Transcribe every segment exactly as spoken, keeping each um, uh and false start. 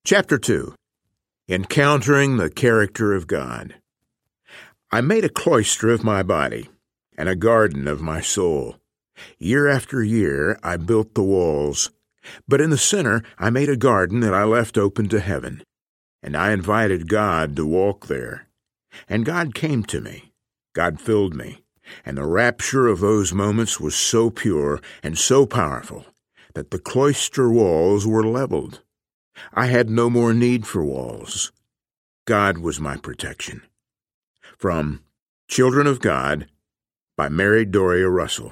Chapter two. Encountering the Character of God. I made a cloister of my body, and a garden of my soul. Year after year I built the walls, but in the center I made a garden that I left open to heaven, and I invited God to walk there. And God came to me. God filled me, and the rapture of those moments was so pure and so powerful that the cloister walls were leveled. I had no more need for walls. God was my protection. From Children of God by Mary Doria Russell.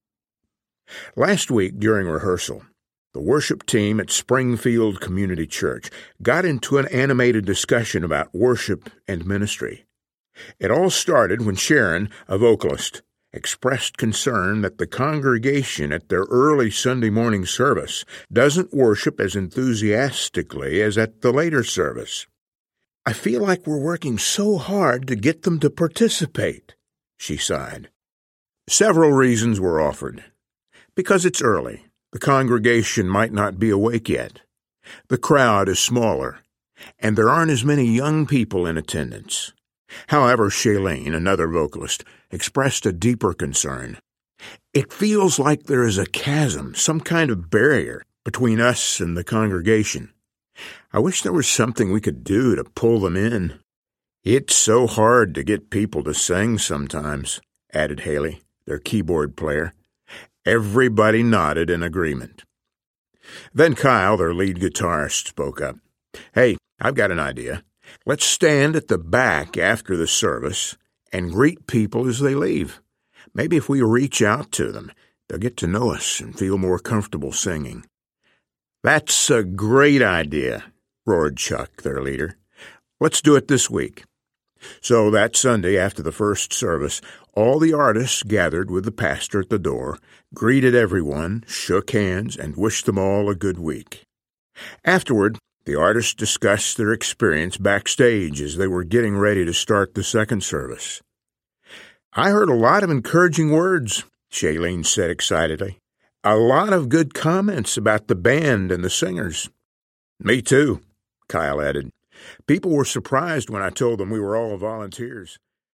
Last week during rehearsal, the worship team at Springfield Community Church got into an animated discussion about worship and ministry. It all started when Sharon, a vocalist, expressed concern that the congregation at their early Sunday morning service doesn't worship as enthusiastically as at the later service. "I feel like we're working so hard to get them to participate," she sighed. Several reasons were offered. Because it's early, the congregation might not be awake yet. The crowd is smaller, and there aren't as many young people in attendance. However, Shailene, another vocalist, expressed a deeper concern. "It feels like there is a chasm, some kind of barrier, between us and the congregation. I wish there was something we could do to pull them in." "It's so hard to get people to sing sometimes," added Haley, their keyboard player. Everybody nodded in agreement. Then Kyle, their lead guitarist, spoke up. "Hey, I've got an idea. Let's stand at the back after the service and greet people as they leave. Maybe if we reach out to them, they'll get to know us and feel more comfortable singing." "That's a great idea," roared Chuck, their leader. "Let's do it this week." So that Sunday after the first service, all the artists gathered with the pastor at the door, greeted everyone, shook hands, and wished them all a good week. Afterward, the artists discussed their experience backstage as they were getting ready to start the second service. "I heard a lot of encouraging words," Shailene said excitedly. "A lot of good comments about the band and the singers." "Me too," Kyle added. "People were surprised when I told them we were all volunteers."